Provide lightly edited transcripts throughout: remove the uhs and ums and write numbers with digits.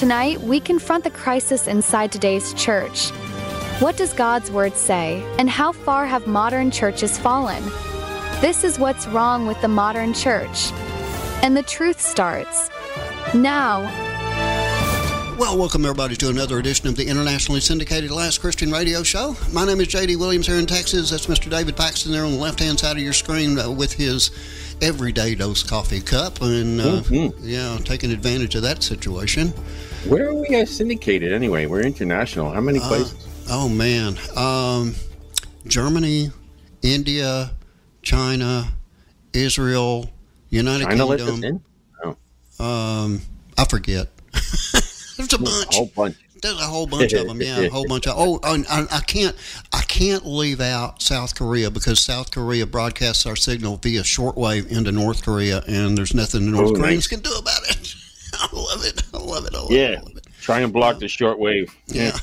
Tonight, we confront the crisis inside today's church. What does God's Word say, and how far have modern churches fallen? This is what's wrong with the modern church. And the truth starts now. Well, welcome everybody to another edition of the internationally syndicated Last Christian Radio Show. My name is J.D. Williams here in Texas. That's Mr. David Paxton there on the left-hand side of your screen with his everyday dose coffee cup and, taking advantage of that situation. Where are we syndicated anyway? We're international. How many places? Oh, man. Germany, India, China, Israel, United China Kingdom. let us in? Oh. I forget. There's a bunch. A whole bunch. There's a whole bunch of them. Yeah, a whole bunch of. I can't leave out South Korea because South Korea broadcasts our signal via shortwave into North Korea, and there's nothing the North Koreans can do about it. I love it. I love it. I love it. Try and block the shortwave. Yeah.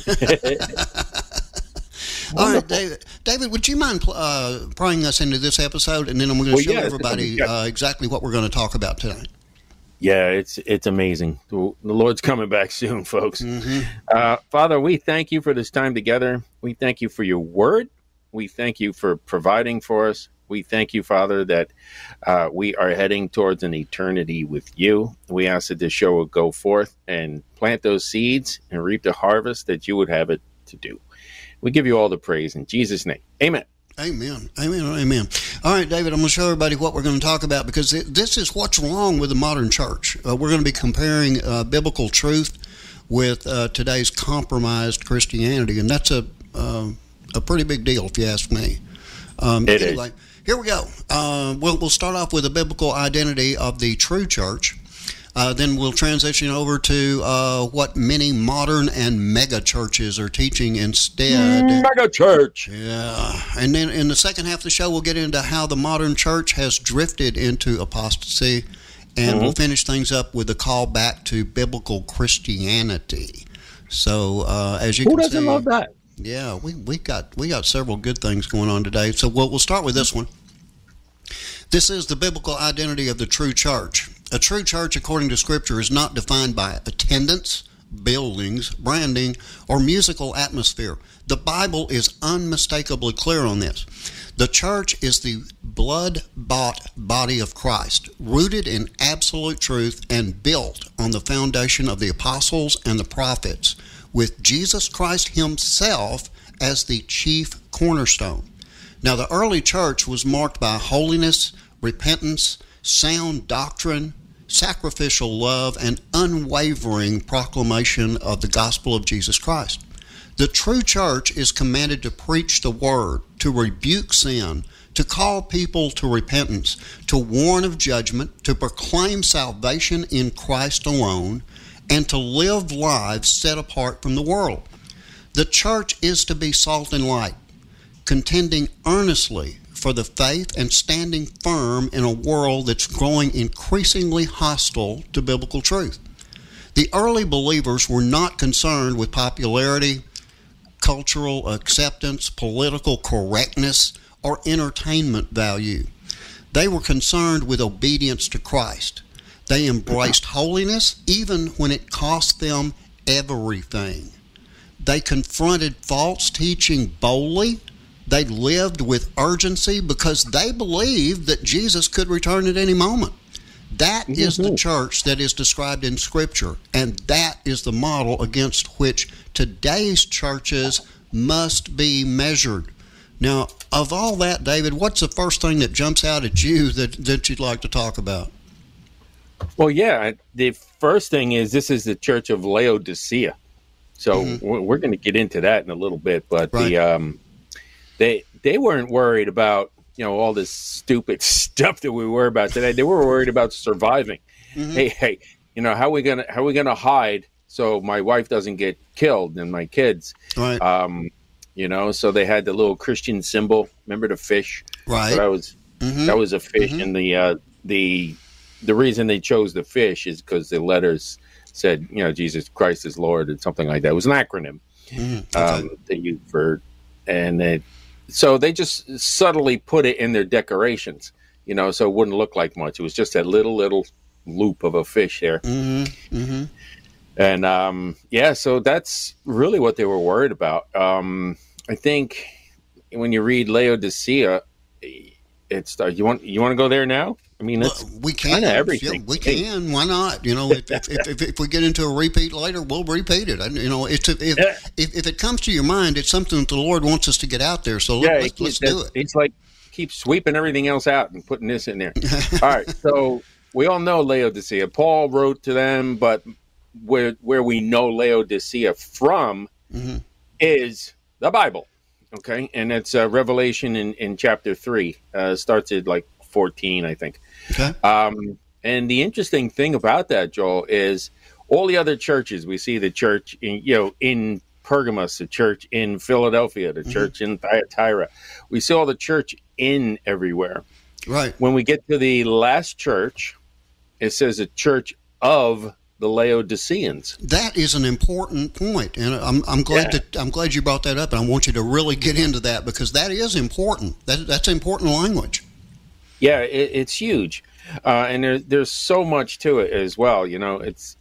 All right, David. David, would you mind praying us into this episode, and then I'm going to show everybody exactly what we're going to talk about tonight. Yeah, it's amazing. The Lord's coming back soon, folks. Mm-hmm. Father, we thank you for this time together. We thank you for your word. We thank you for providing for us. We thank you, Father, that we are heading towards an eternity with you. We ask that this show will go forth and plant those seeds and reap the harvest that you would have it to do. We give you all the praise in Jesus' name. Amen. Amen. Amen. Amen. All right, David, I'm going to show everybody what we're going to talk about because this is what's wrong with the modern church. We're going to be comparing biblical truth with today's compromised Christianity, and that's a pretty big deal, if you ask me. Anyway, here we go. We'll start off with the biblical identity of the true church. Then we'll transition over to what many modern and mega churches are teaching instead. Mega church. Yeah. And then in the second half of the show, we'll get into how the modern church has drifted into apostasy. And we'll finish things up with a call back to biblical Christianity. So as you can see. Who doesn't love that? Yeah, we got several good things going on today. So we'll start with this one. This is the biblical identity of the true church. A true church, according to Scripture, is not defined by attendance, buildings, branding, or musical atmosphere. The Bible is unmistakably clear on this. The church is the blood-bought body of Christ, rooted in absolute truth and built on the foundation of the apostles and the prophets, with Jesus Christ himself as the chief cornerstone. Now, the early church was marked by holiness, repentance, sound doctrine, sacrificial love, and unwavering proclamation of the gospel of Jesus Christ. The true church is commanded to preach the word, to rebuke sin, to call people to repentance, to warn of judgment, to proclaim salvation in Christ alone, and to live lives set apart from the world. The church is to be salt and light, contending earnestly for the faith and standing firm in a world that's growing increasingly hostile to biblical truth. The early believers were not concerned with popularity, cultural acceptance, political correctness, or entertainment value. They were concerned with obedience to Christ. They embraced holiness even when it cost them everything. They confronted false teaching boldly. They lived with urgency because they believed that Jesus could return at any moment. That is the church that is described in Scripture, and that is the model against which today's churches must be measured. Now, of all that, David, what's the first thing that jumps out at you that you'd like to talk about? Well, yeah, the first thing is this is the Church of Laodicea. So we're going to get into that in a little bit, but they weren't worried about, all this stupid stuff that we worry about today. They were worried about surviving. Hey, how are we gonna hide so my wife doesn't get killed and my kids? Right. So they had the little Christian symbol. Remember the fish? Right. So that was a fish, and the reason they chose the fish is because the letters said, Jesus Christ is Lord, and something like that. It was an acronym they used for, and so they just subtly put it in their decorations, so it wouldn't look like much. It was just that little loop of a fish there. And so that's really what they were worried about. I think when you read Laodicea, it's you want to go there now? I mean, it's we can. Everything. Yeah, we can. Why not? If we get into a repeat later, we'll repeat it. If it comes to your mind, it's something that the Lord wants us to get out there. So let's do it. It's like keep sweeping everything else out and putting this in there. All right. So we all know Laodicea. Paul wrote to them, but where we know Laodicea from is the Bible. Okay, and it's Revelation in chapter 3. Starts at like 14, I think. Okay. And the interesting thing about that, Joel, is all the other churches. We see the church in Pergamos, the church in Philadelphia, the church in Thyatira. We see all the church in everywhere. Right. When we get to the last church, it says a church of the Laodiceans. That is an important point, and I'm glad you brought that up, and I want you to really get into that because that is important. That's important language. Yeah, it's huge, and there's so much to it as well. It's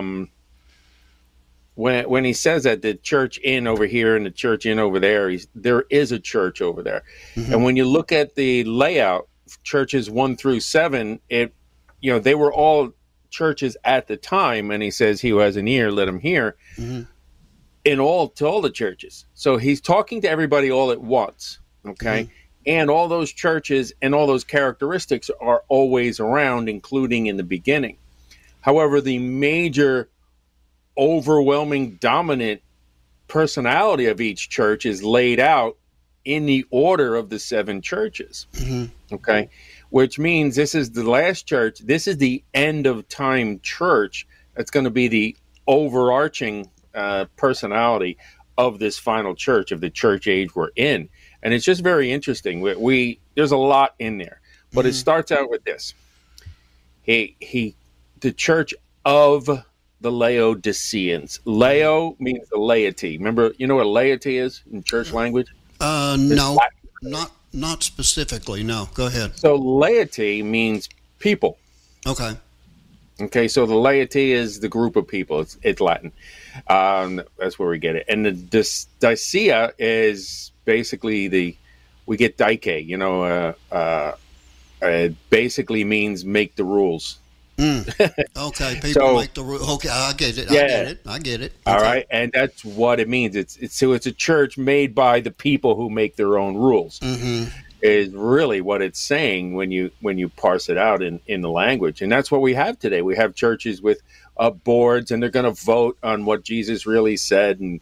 when he says that the church in over here and the church in over there, there is a church over there, and when you look at the layout, churches 1 through 7, they were all churches at the time, and he says, "He who has an ear, let him hear." To all the churches. So he's talking to everybody all at once. Okay. And all those churches and all those characteristics are always around, including in the beginning. However, the major, overwhelming, dominant personality of each church is laid out in the order of the 7 churches. Okay. Which means this is the last church. This is the end of time church. That's going to be the overarching personality of this final church, of the church age we're in. And it's just very interesting. There's a lot in there, but it starts out with this. The church of the Laodiceans. Lao means the laity. Remember, you know what laity is in church language? No, not specifically. No, go ahead. So laity means people. Okay, so the laity is the group of people. It's Latin. That's where we get it. And the Dicaea is basically we get Dike, it basically means make the rules. Okay, people make the rules. Okay, I get it. I get it. All right, and that's what it means. It's a church made by the people who make their own rules. Is really what it's saying when you parse it out in the language. And that's what we have today. We have churches with boards, and they're going to vote on what Jesus really said, and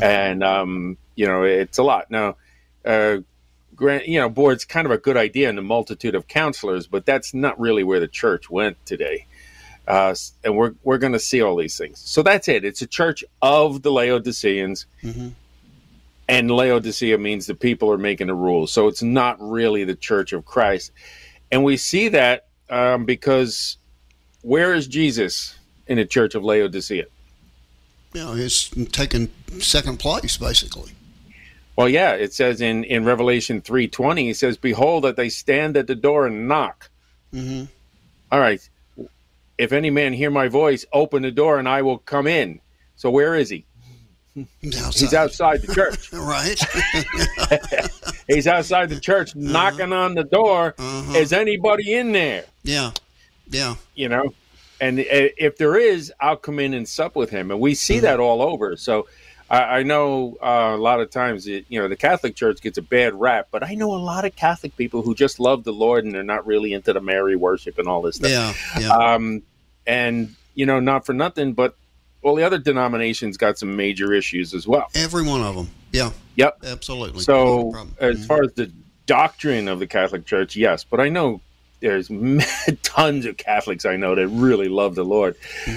it's a lot. Now, board's kind of a good idea in the multitude of counselors, but that's not really where the church went today. And we're going to see all these things. So that's it. It's a church of the Laodiceans. And Laodicea means the people are making the rules. So it's not really the church of Christ. And we see that because where is Jesus in the church of Laodicea? He's taken second place, basically. Well, yeah, it says in Revelation 3:20, he says, "Behold, that they stand at the door and knock." All right. If any man hear my voice, open the door and I will come in. So where is he? He's outside the church. Right. He's outside the church knocking on the door. Is anybody in there? Yeah. And if there is, I'll come in and sup with him. And we see that all over. So I know a lot of times, the Catholic Church gets a bad rap, but I know a lot of Catholic people who just love the Lord and they're not really into the Mary worship and all this stuff. And, not for nothing, but all the other denominations got some major issues as well. Every one of them. Yeah. Yep. Absolutely. So as far as the doctrine of the Catholic Church, yes. But I know there's tons of Catholics I know that really love the Lord.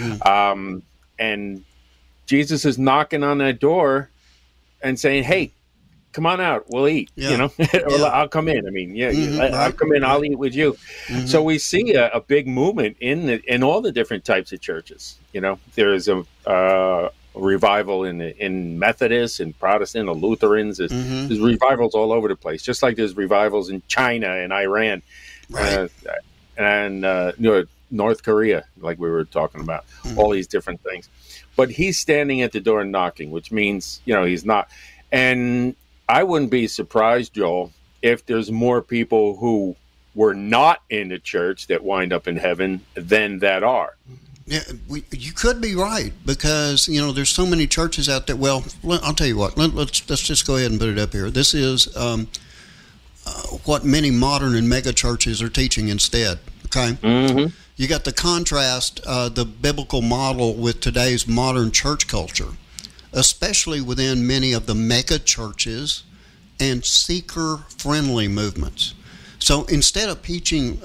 And Jesus is knocking on that door and saying, "Hey, come on out. We'll eat." I'll come in. I mean, I'll come in. I'll eat with you. So we see a big movement in all the different types of churches. There is a revival in Methodists and Protestant and Lutherans. There's revivals all over the place, just like there's revivals in China and Iran, and North Korea, like we were talking about, all these different things. But he's standing at the door and knocking, which means, he's not. And I wouldn't be surprised, Joel, if there's more people who were not in the church that wind up in heaven than that are. Yeah, you could be right, because there's so many churches out there. Well, I'll tell you what. Let's just go ahead and put it up here. This is what many modern and mega churches are teaching instead. Okay, You got to contrast the biblical model with today's modern church culture, especially within many of the mega churches and seeker-friendly movements. So instead of preaching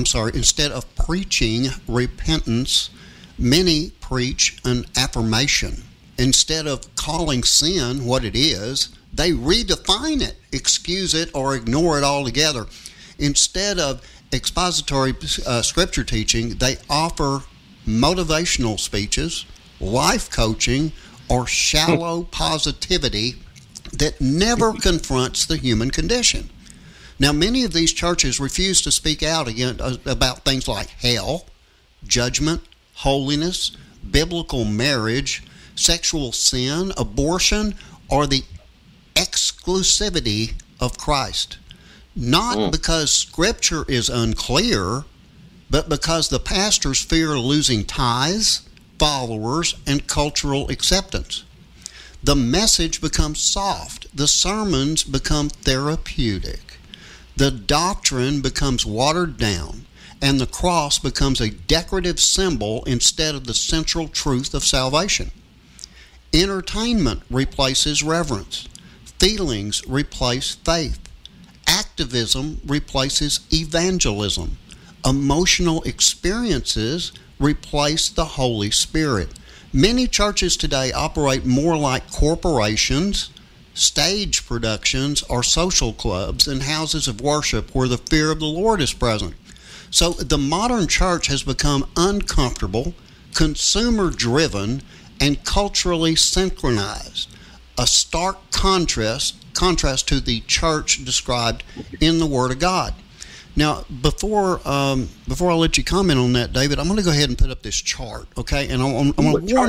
repentance, many preach an affirmation. Instead of calling sin what it is, they redefine it, excuse it, or ignore it altogether. Instead of expository scripture teaching, they offer motivational speeches, life coaching, or shallow positivity that never confronts the human condition. Now, many of these churches refuse to speak out again about things like hell, judgment, holiness, biblical marriage, sexual sin, abortion, or the exclusivity of Christ. Not because Scripture is unclear, but because the pastors fear losing tithes, followers, and cultural acceptance. The message becomes soft. The sermons become therapeutic. The doctrine becomes watered down, and the cross becomes a decorative symbol instead of the central truth of salvation. Entertainment replaces reverence. Feelings replace faith. Activism replaces evangelism. Emotional experiences replace the Holy Spirit. Many churches today operate more like corporations, stage productions, or social clubs and houses of worship where the fear of the Lord is present. So the modern church has become uncomfortable, consumer-driven, and culturally synchronized, a stark contrast to the church described in the Word of God. Now, before I let you comment on that, David, I'm going to go ahead and put up this chart, okay? And I'm going to warn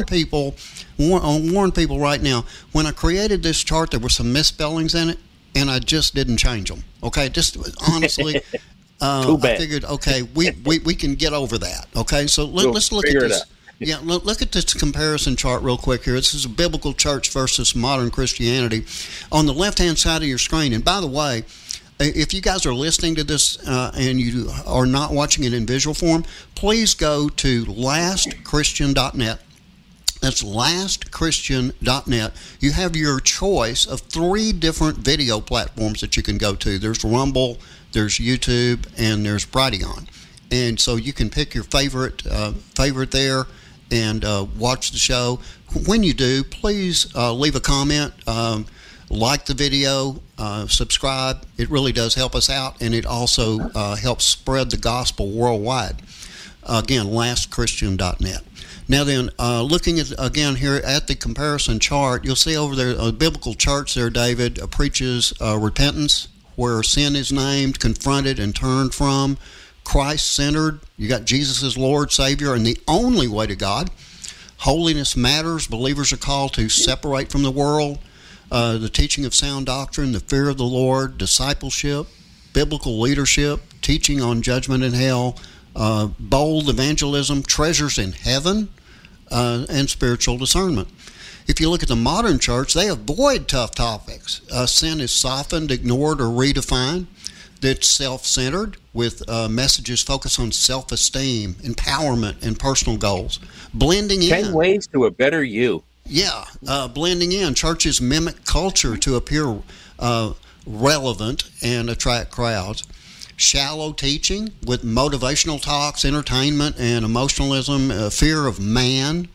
people right now. When I created this chart, there were some misspellings in it, and I just didn't change them, okay? Just honestly, I figured, okay, we can get over that, okay? So let's look at this. Yeah, look at this comparison chart real quick here. This is a biblical church versus modern Christianity. On the left-hand side of your screen, and by the way, if you guys are listening to this and you are not watching it in visual form, please go to lastchristian.net. That's lastchristian.net. You have your choice of 3 different video platforms that you can go to. There's Rumble, there's YouTube, and there's Brighteon. And so you can pick your favorite there and watch the show. When you do, please leave a comment, like the video, subscribe. It really does help us out, and it also helps spread the gospel worldwide. Again, lastchristian.net. Now then, looking at again here at the comparison chart, you'll see over there a biblical church there, David, preaches repentance, where sin is named, confronted, and turned from. Christ-centered. You got Jesus as Lord, Savior, and the only way to God. Holiness matters. Believers are called to separate from the world. The teaching of sound doctrine, the fear of the Lord, discipleship, biblical leadership, teaching on judgment and hell, bold evangelism, treasures in heaven, and spiritual discernment. If you look at the modern church, they avoid tough topics. Sin is softened, ignored, or redefined. That's self-centered, with messages focused on self-esteem, empowerment, and personal goals. Blending in. 10 ways to a better you. Yeah, blending in. Churches mimic culture to appear relevant and attract crowds. Shallow teaching with motivational talks, entertainment, and emotionalism, fear of man.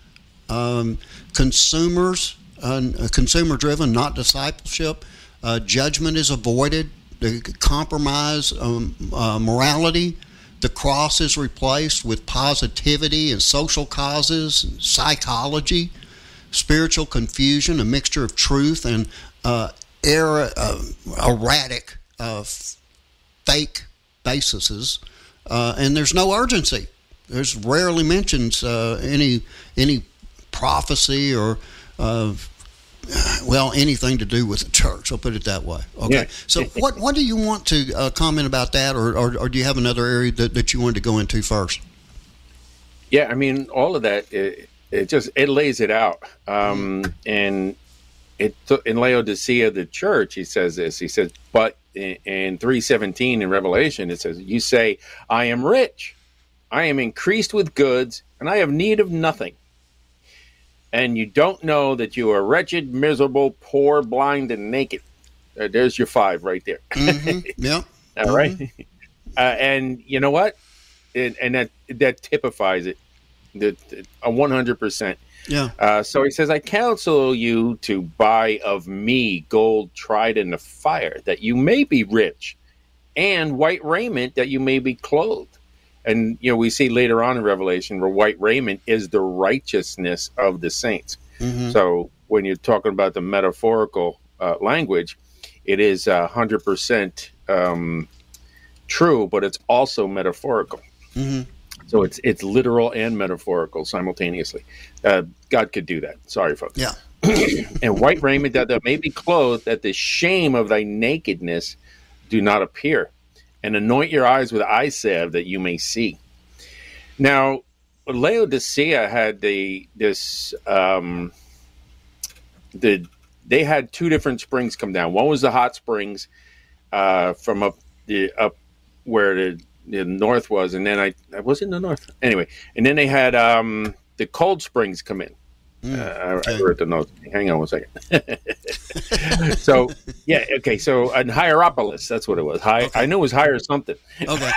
Consumer-driven, not discipleship. Judgment is avoided. The compromise morality. The cross is replaced with positivity and social causes, and psychology, spiritual confusion, a mixture of truth and erratic fake bases, and there's no urgency. there's rarely mentions any prophecy or anything to do with the church. I'll put it that way. Okay. Yeah. So what do you want to comment about that, or do you have another area that you wanted to go into first? Yeah, I mean, all of that it lays it out, and in Laodicea, the church, he says this. He says, but in 3:17 in Revelation, it says, "You say, I am rich, I am increased with goods, and I have need of nothing. And you don't know that you are wretched, miserable, poor, blind, and naked." There's your 5 right there. Mm-hmm. Yeah. All right. And you know what? And that typifies it, 100%. Yeah. So he says, "I counsel you to buy of me gold tried in the fire, that you may be rich, and white raiment, that you may be clothed." And, we see later on in Revelation where white raiment is the righteousness of the saints. Mm-hmm. So when you're talking about the metaphorical language, it is 100% true, but it's also metaphorical. Mm-hmm. So it's literal and metaphorical simultaneously. God could do that. Sorry, folks. Yeah. "And white raiment, that thou may be clothed, that the shame of thy nakedness do not appear. And anoint your eyes with eye salve, that you may see." Now, Laodicea had they had 2 different springs come down. One was the hot springs from up where the north was, and then I was in the north anyway. And then they had the cold springs come in. I wrote the notes. Hang on one second. So, yeah, okay. So, in Hierapolis, that's what it was. Okay. I knew it was higher something. Okay.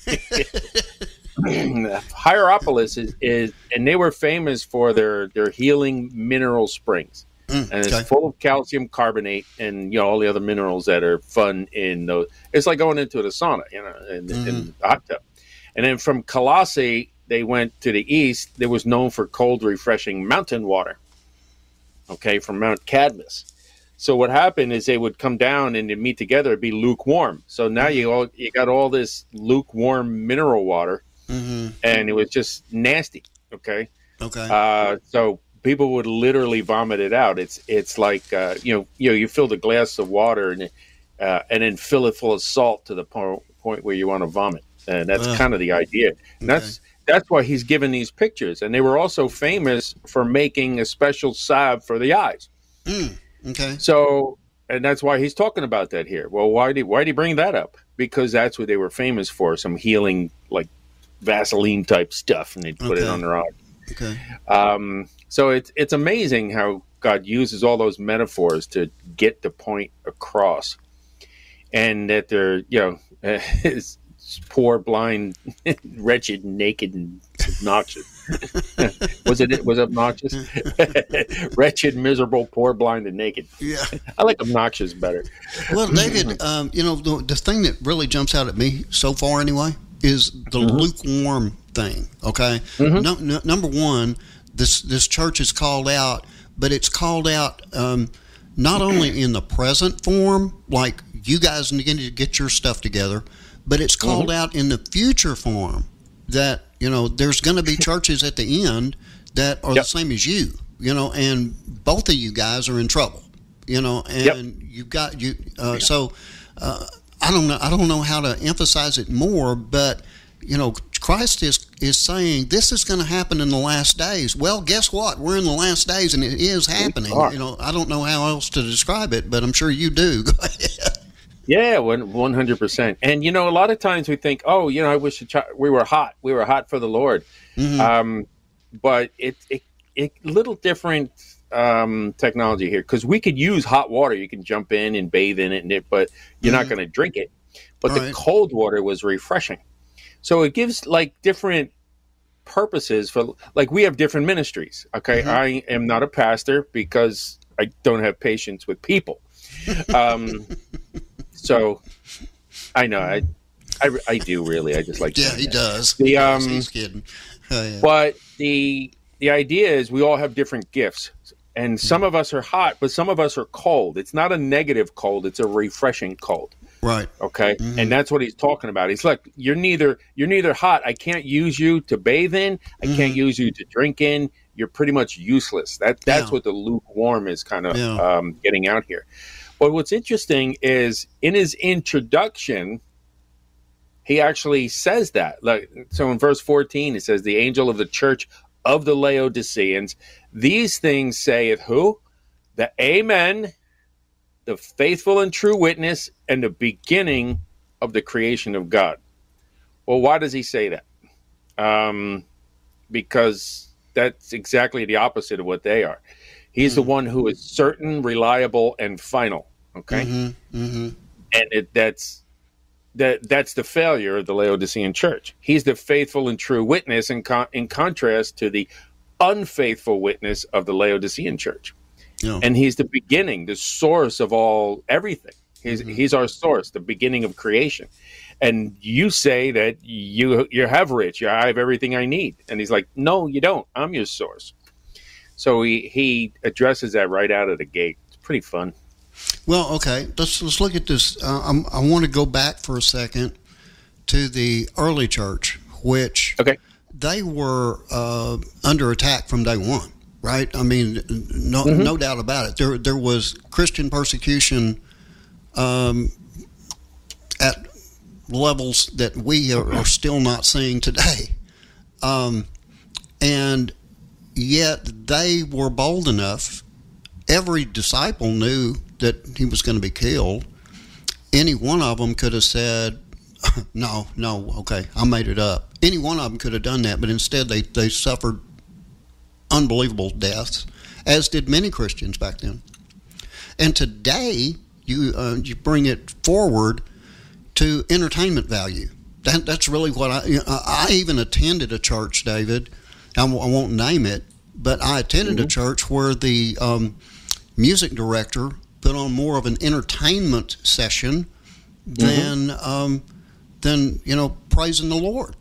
Hierapolis is, and they were famous for their healing mineral springs. And it's full of calcium carbonate and all the other minerals that are fun in those. It's like going into the sauna, in the hot tub. And then from Colossae, they went to the east. They was known for cold, refreshing mountain water. Okay, from Mount Cadmus. So what happened is they would come down and they'd meet together. It'd be lukewarm. So now you got all this lukewarm mineral water, and it was just nasty. Okay. So people would literally vomit it out. It's like you fill the glass of water and then fill it full of salt to the point where you want to vomit. And that's kind of the idea. And that's why he's given these pictures. And they were also famous for making a special salve for the eyes. Okay. So, and that's why he's talking about that here. Well, why did he bring that up? Because that's what they were famous for, some healing, like Vaseline type stuff, and they'd put it on their eyes. Okay. So it's amazing how God uses all those metaphors to get the point across. And that they're, poor, blind, wretched, naked, and obnoxious. Was it obnoxious? Wretched, miserable, poor, blind, and naked. Yeah, I like obnoxious better. Well, David, the thing that really jumps out at me so far, anyway, is the lukewarm thing. Okay, number one, this church is called out, but it's called out not only in the present form, like you guys need to get your stuff together, but it's called out in the future form that, there's going to be churches at the end that are the same as you, and both of you guys are in trouble, and you've got so I don't know how to emphasize it more, but Christ is saying this is going to happen in the last days. Well, guess what? We're in the last days, and it is happening. I don't know how else to describe it, but I'm sure you do. Go ahead. Yeah, 100%. And, a lot of times we think, I wish we were hot. We were hot for the Lord. But it's little different technology here, because we could use hot water. You can jump in and bathe in it, but you're not going to drink it. But the cold water was refreshing. So it gives like different purposes for, like, we have different ministries. Okay. I am not a pastor because I don't have patience with people. So I know I do really. I just like he does. He's kidding. But the idea is we all have different gifts, and some of us are hot, but some of us are cold. It's not a negative cold; it's a refreshing cold. Right. Okay. Mm-hmm. And that's what he's talking about. He's like, you're neither hot. I can't use you to bathe in. I can't use you to drink in. You're pretty much useless. That's what the lukewarm is kind of getting out here. But what's interesting is in his introduction, he actually says that. So in verse 14, it says, the angel of the church of the Laodiceans, these things saith who? The Amen, the faithful and true witness, and the beginning of the creation of God. Well, why does he say that? Because that's exactly the opposite of what they are. He's the one who is certain, reliable, and final. Okay, and that's the failure of the Laodicean church. He's the faithful and true witness, in contrast to the unfaithful witness of the Laodicean church. Yeah. And he's the beginning, the source of everything. He's our source, the beginning of creation. And you say that you have rich, I have everything I need. And he's like, no, you don't. I'm your source. So he addresses that right out of the gate. It's pretty fun. Well, okay, let's look at this. I want to go back for a second to the early church, which they were under attack from day one, right? I mean, no doubt about it. There was Christian persecution at levels that we are still not seeing today, and yet they were bold enough. Every disciple knew that he was going to be killed. Any one of them could have said, no, okay, I made it up. Any one of them could have done that, but instead they suffered unbelievable deaths, as did many Christians back then. And today, you bring it forward to entertainment value. That's really what I even attended a church, David. I won't name it, but I attended a church where the music director put on more of an entertainment session than praising the Lord.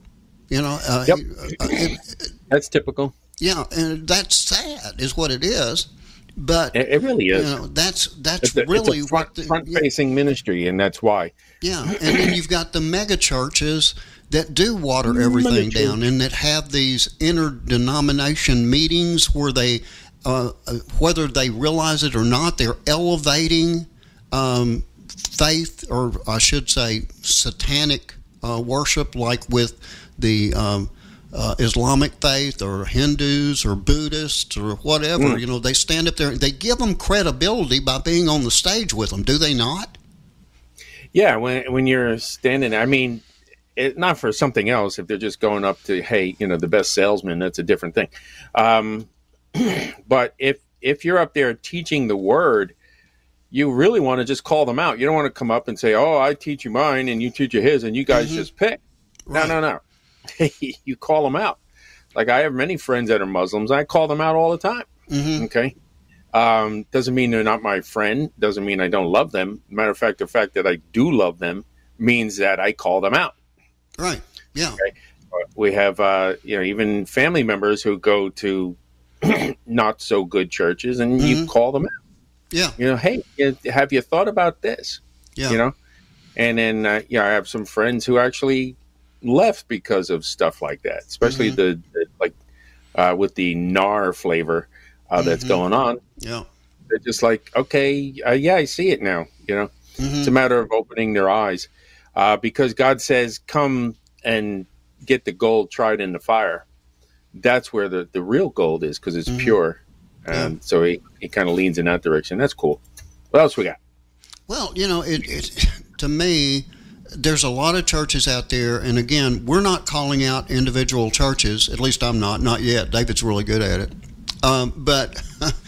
That's typical. Yeah, and that's sad, is what it is. But it really is. That's really it's a front-facing ministry, and that's why. Yeah, and then you've got the mega churches that do water everything down, and that have these interdenomination meetings where they, whether they realize it or not, they're elevating faith, or I should say satanic worship, like with the Islamic faith or Hindus or Buddhists or whatever. They stand up there and they give them credibility by being on the stage with them, do they not? Yeah, when you're standing, I mean, not for something else. If they're just going up to, hey, the best salesman, that's a different thing. But if you're up there teaching the word, you really want to just call them out. You don't want to come up and say, oh, I teach you mine and you teach you his and you guys just pick. Right. No. You call them out. Like, I have many friends that are Muslims. I call them out all the time. Okay. Doesn't mean they're not my friend. Doesn't mean I don't love them. Matter of fact, the fact that I do love them means that I call them out. Right. Yeah. Okay? We have, even family members who go to not so good churches, and you call them out. Yeah. Hey, have you thought about this? Yeah. And then, I have some friends who actually left because of stuff like that, especially with the NAR flavor that's going on. Yeah. They're just like, okay, I see it now. It's a matter of opening their eyes, because God says, come and get the gold tried in the fire. That's where the real gold is, because it's pure. And so he kind of leans in that direction. That's cool. What else we got? Well, it to me, there's a lot of churches out there, and again, we're not calling out individual churches. At least I'm not yet. David's really good at it. But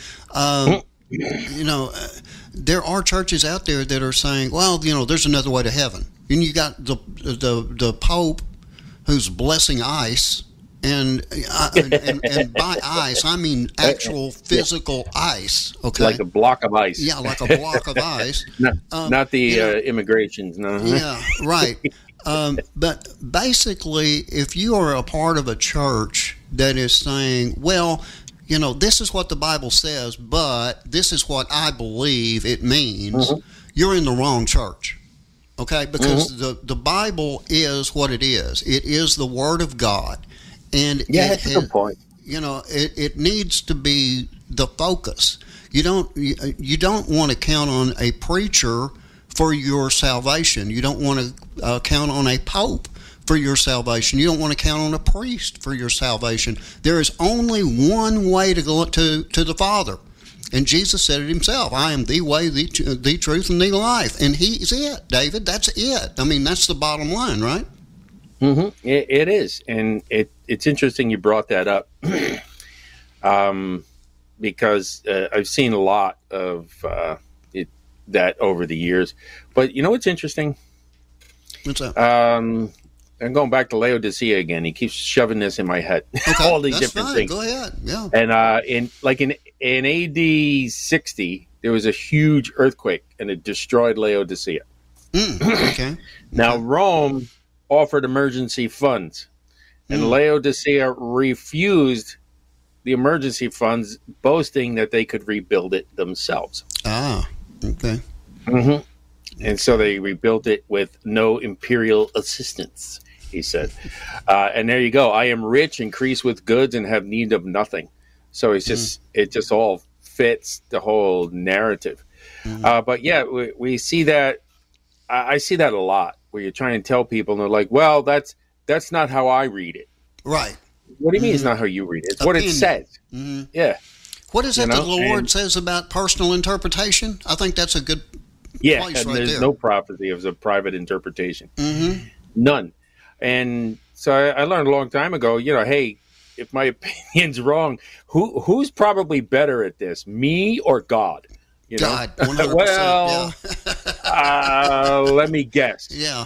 there are churches out there that are saying, well, there's another way to heaven. And you got the Pope who's blessing ice, and by ice I mean actual physical ice. Okay, like a block of ice. Yeah, like a block of ice. not the immigrations. No. Yeah, right. But basically, if you are a part of a church that is saying, well, this is what the Bible says, but this is what I believe it means, you're in the wrong church. Okay, because the Bible is what it is. It is the Word of God, and that's a good point. It needs to be the focus. You don't want to count on a preacher for your salvation. You don't want to count on a pope for your salvation. You don't want to count on a priest for your salvation. There is only one way to go to the Father. And Jesus said it himself. I am the way, the truth, and the life. And he's it, David. That's it. I mean, that's the bottom line, right? Mm-hmm. It is. And it's interesting you brought that up. Because I've seen a lot of that over the years. But you know what's interesting? What's that? I'm going back to Laodicea again. He keeps shoving this in my head. Okay, all these different fine. things. Go ahead. Yeah. And in AD 60, there was a huge earthquake, and it destroyed Laodicea. Okay. Now, Rome offered emergency funds, and Laodicea refused the emergency funds, boasting that they could rebuild it themselves. Ah, okay. Mm-hmm. And so they rebuilt it with no imperial assistance, he said. And there you go. I am rich, increase with goods, and have need of nothing. So it's just it just all fits the whole narrative. But yeah, we see that. I see that a lot, where you're trying to tell people, and they're like, "Well, that's not how I read it." Right. What do you mean it's not how you read it? It's what it says. Yeah. What is it that the Lord says about personal interpretation? I think that's a good place right there's there. no prophecy of a private interpretation. None. And so I learned a long time ago, hey, if my opinion's wrong, who's probably better at this, me or God? God, 100%. Well, let me guess. Yeah.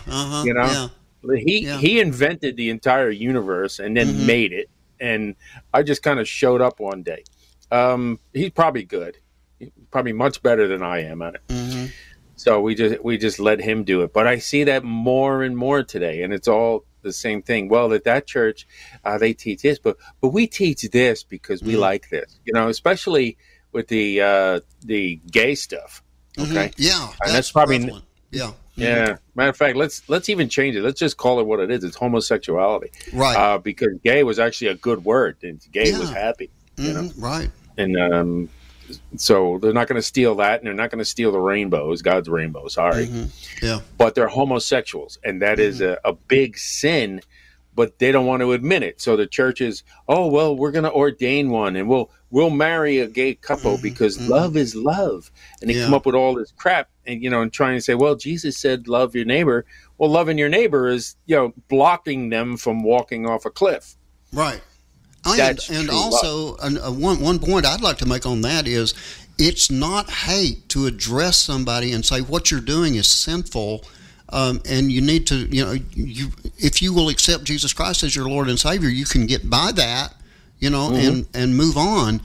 He invented the entire universe and then made it, and I just kind of showed up one day. He's probably good. He's probably much better than I am at it. So we just let him do it. But I see that more and more today, and it's all the same thing. Well, at that church, they teach this, but we teach this because we like this. Especially with the gay stuff. Okay. Yeah, and that's probably prevalent. Yeah. Yeah. Matter of fact, let's even change it. Let's just call it what it is. It's homosexuality. Right. Because gay was actually a good word, and gay was happy. Right. And so they're not going to steal that, and they're not going to steal the rainbows, God's rainbow. Sorry. Yeah. But they're homosexuals, and that is a big sin. But they don't want to admit it. So the church is, we're going to ordain one, and we'll marry a gay couple because love is love. And they come up with all this crap, and and trying to say, well, Jesus said, love your neighbor. Well, loving your neighbor is, blocking them from walking off a cliff. Right. And also, one point I'd like to make on that is, it's not hate to address somebody and say what you're doing is sinful. And you need to, if you will accept Jesus Christ as your Lord and Savior, you can get by that, and move on.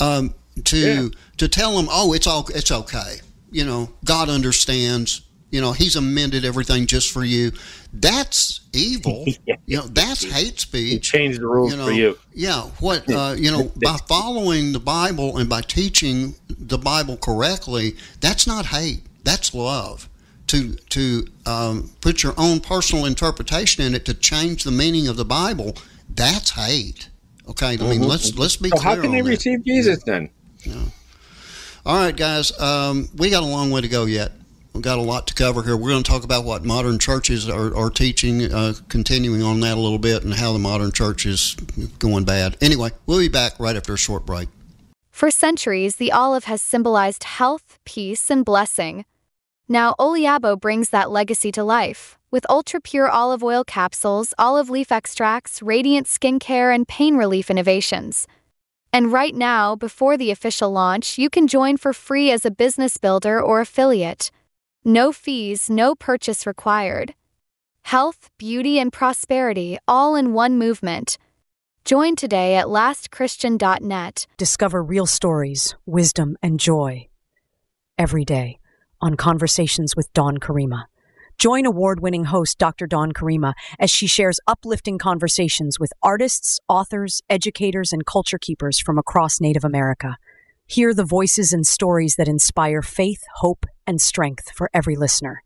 To tell them, it's okay. God understands. He's amended everything just for you. That's evil. That's hate speech. He changed the rules for you. Yeah. What by following the Bible and by teaching the Bible correctly, that's not hate. That's love. To put your own personal interpretation in it to change the meaning of the Bible, that's hate. Okay, I mean let's be clear. How can they receive Jesus then? Yeah. All right, guys, we got a long way to go yet. We've got a lot to cover here. We're going to talk about what modern churches are teaching, continuing on that a little bit, and how the modern church is going bad. Anyway, we'll be back right after a short break. For centuries, the olive has symbolized health, peace, and blessing. Now, Oliabo brings that legacy to life with ultra-pure olive oil capsules, olive leaf extracts, radiant skincare, and pain relief innovations. And right now, before the official launch, you can join for free as a business builder or affiliate. No fees, no purchase required. Health, beauty, and prosperity all in one movement. Join today at lastchristian.net. Discover real stories, wisdom, and joy every day on Conversations with Dawn Karima. Join award-winning host Dr. Dawn Karima as she shares uplifting conversations with artists, authors, educators, and culture keepers from across Native America. Hear the voices and stories that inspire faith, hope, and strength for every listener.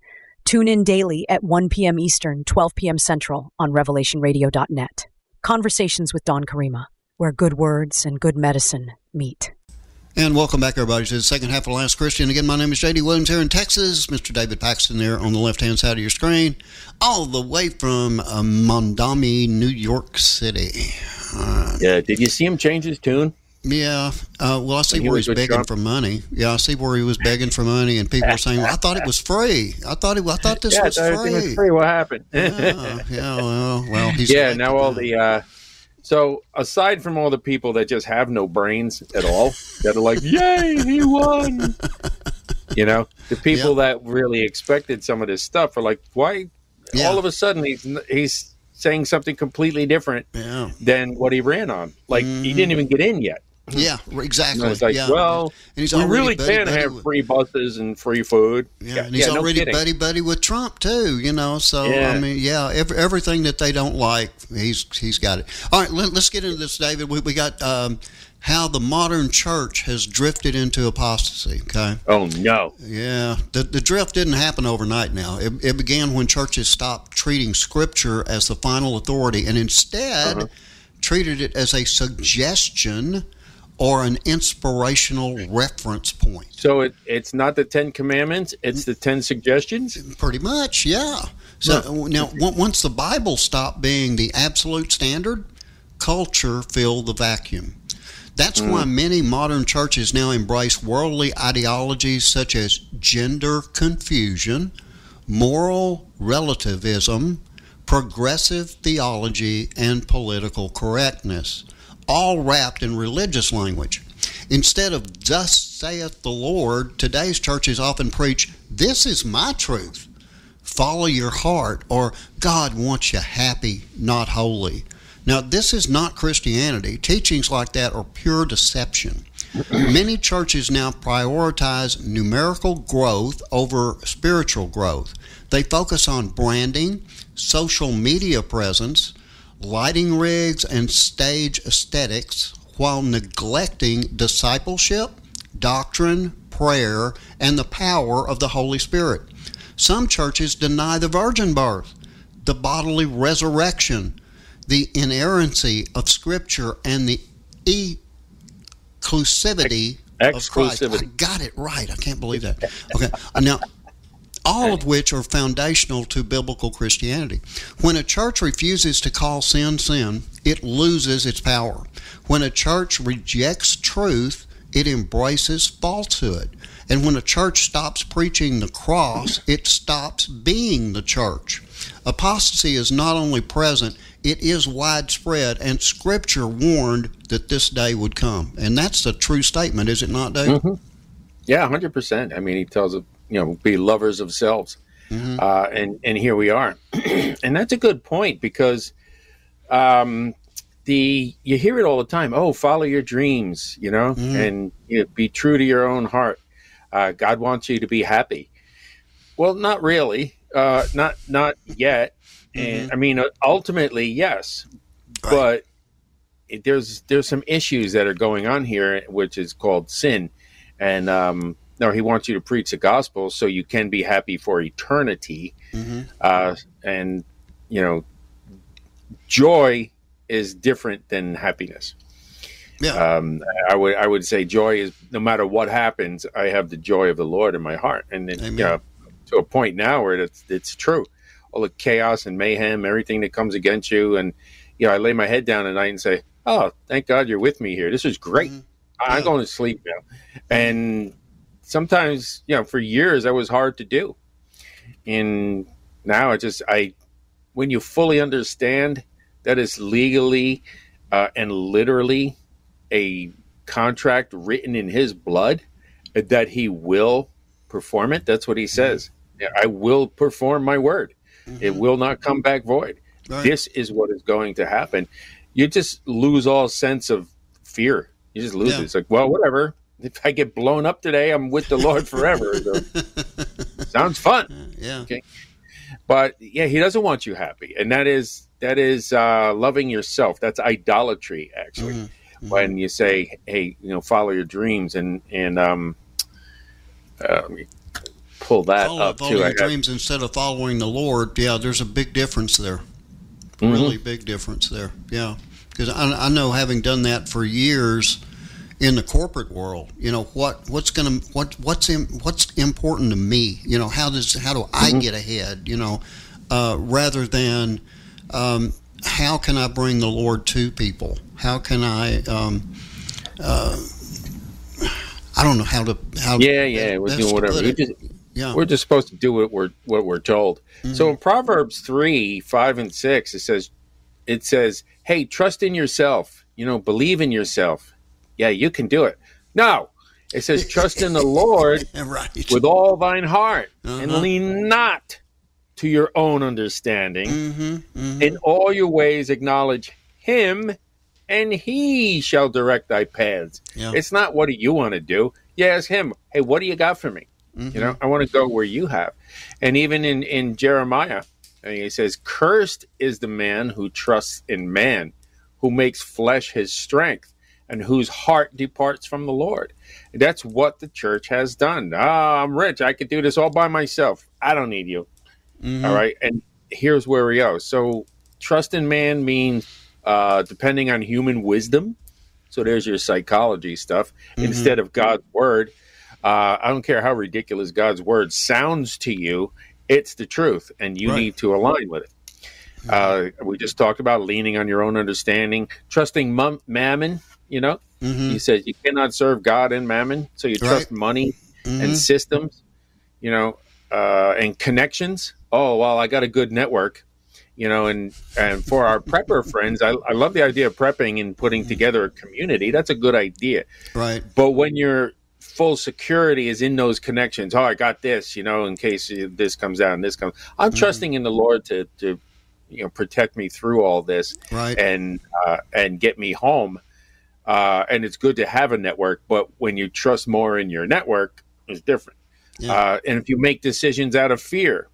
Tune in daily at 1 p.m. Eastern, 12 p.m. Central on RevelationRadio.net. Conversations with Don Karima, where good words and good medicine meet. And welcome back, everybody, to the second half of Last Christian. Again, my name is J.D. Williams here in Texas. Mr. David Paxton there on the left-hand side of your screen, all the way from Mondami, New York City. Yeah, did you see him change his tune? Yeah, well, I see where he's begging for money. Yeah, I see where he was begging for money, and people were saying, well, "I thought it was free. I thought this was free." Everything was free. What happened? Well, he's now all the. So aside from all the people that just have no brains at all, that are like, "Yay, he won!" The people that really expected some of this stuff are like, "Why?" Yeah. All of a sudden, he's saying something completely different than what he ran on. Like he didn't even get in yet. Yeah, exactly. It's like, well, and we really can have free buses and free food. Yeah, and he's already buddy with Trump too. So I mean, everything that they don't like, he's got it. All right, let's get into this, David. We got how the modern church has drifted into apostasy. Okay. Oh no. Yeah, the drift didn't happen overnight. Now it began when churches stopped treating Scripture as the final authority and instead treated it as a suggestion or an inspirational reference point. So it's not the 10 Commandments, it's the 10 suggestions? Pretty much, yeah. So now, once the Bible stopped being the absolute standard, culture filled the vacuum. That's why many modern churches now embrace worldly ideologies such as gender confusion, moral relativism, progressive theology, and political correctness, all wrapped in religious language. Instead of "thus saith the Lord," today's churches often preach, "this is my truth, follow your heart," or "God wants you happy, not holy." Now, this is not Christianity. Teachings like that are pure deception. Many churches now prioritize numerical growth over spiritual growth. They focus on branding, social media presence, lighting rigs, and stage aesthetics while neglecting discipleship, doctrine, prayer, and the power of the Holy Spirit. Some churches deny the virgin birth, the bodily resurrection, the inerrancy of Scripture, and the exclusivity of Christ. I got it right. I can't believe that. Okay. Now, all of which are foundational to biblical Christianity. When a church refuses to call sin, sin, it loses its power. When a church rejects truth, it embraces falsehood. And when a church stops preaching the cross, it stops being the church. Apostasy is not only present, it is widespread, and Scripture warned that this day would come. And that's a true statement, is it not, Dave? Mm-hmm. Yeah, 100%. I mean, he tells us, be lovers of selves. And here we are. And that's a good point because you hear it all the time. Oh, follow your dreams, and be true to your own heart. God wants you to be happy. Well, not really. Not yet. And I mean, ultimately, yes. Right. But there's some issues that are going on here, which is called sin. And no, he wants you to preach the gospel so you can be happy for eternity. And, joy is different than happiness. Yeah. I would say joy is, no matter what happens, I have the joy of the Lord in my heart. And then, to a point now where it's true. All the chaos and mayhem, everything that comes against you. And, I lay my head down at night and say, oh, thank God you're with me here. This is great. I'm going to sleep now. And sometimes, for years that was hard to do. And now when you fully understand that it's legally and literally a contract written in his blood, that he will perform it. That's what he says. I will perform my word. It will not come back void. Right. This is what is going to happen. You just lose all sense of fear. You just lose it. It's like, well, whatever. If I get blown up today, I'm with the Lord forever. So, sounds fun. Yeah. Okay. But he doesn't want you happy. And that is loving yourself. That's idolatry, actually. When you say, hey, follow your dreams and pull that up following too. your dreams instead of following the Lord. Yeah, there's a big difference there. Really big difference there. Yeah, because I know, having done that for years in the corporate world, what's important to me. How do I get ahead? Rather than how can I bring the Lord to people? How can I? I don't know how to. We're doing whatever. We're just supposed to do what we're told. Mm-hmm. So in Proverbs 3:5 and 6, it says, "Hey, trust in yourself. Believe in yourself. Yeah, you can do it." No, it says, "Trust in the Lord right. with all thine heart, and lean not to your own understanding. In all your ways acknowledge Him, and He shall direct thy paths." Yeah. It's not, what do you want to do? You ask Him, "Hey, what do you got for me?" I want to go where you have. And even in Jeremiah, he says, "Cursed is the man who trusts in man, who makes flesh his strength, and whose heart departs from the Lord." And that's what the church has done. I'm rich. I could do this all by myself. I don't need you. All right. And here's where we go. So trust in man means depending on human wisdom. So there's your psychology stuff instead of God's word. I don't care how ridiculous God's word sounds to you. It's the truth, and you need to align with it. We just talked about leaning on your own understanding, trusting mammon. He says you cannot serve God and mammon, so you trust money and systems, and connections. Oh, well, I got a good network, and for our prepper friends, I love the idea of prepping and putting together a community. That's a good idea. Right. But when your full security is in those connections, I got this, in case this comes out and this comes. I'm trusting in the Lord to protect me through all this, and get me home. And it's good to have a network, but when you trust more in your network, it's different. Yeah. And if you make decisions out of fear,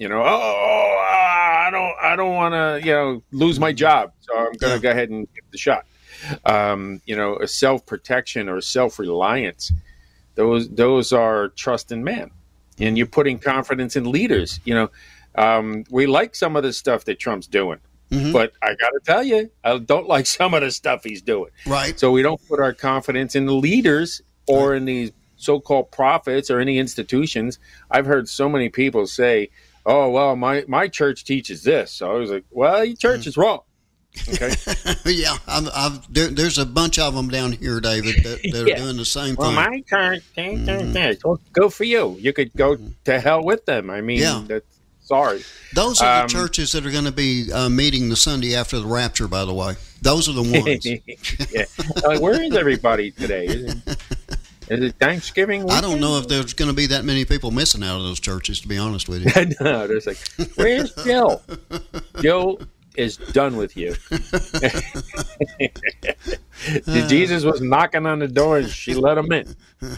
I don't want to, lose my job, so I'm going to go ahead and give the shot. A self-protection or self-reliance, those are trust in man, and you're putting confidence in leaders. We like some of the stuff that Trump's doing. But I got to tell you, I don't like some of the stuff he's doing. Right. So we don't put our confidence in the leaders or in these so-called prophets or any institutions. I've heard so many people say, "Oh, well, my church teaches this." So I was like, "Well, your church is wrong." Okay. Yeah, there's a bunch of them down here, David, that are doing the same thing. My church, well, go for you. You could go to hell with them. I mean, that's. Sorry. Those are the churches that are going to be meeting the Sunday after the rapture, by the way. Those are the ones. Where is everybody today? Is it Thanksgiving weekend? I don't know if there's going to be that many people missing out of those churches, to be honest with you. No, there's like, where's Jill? Jill is done with you. Jesus was knocking on the door and she let him in.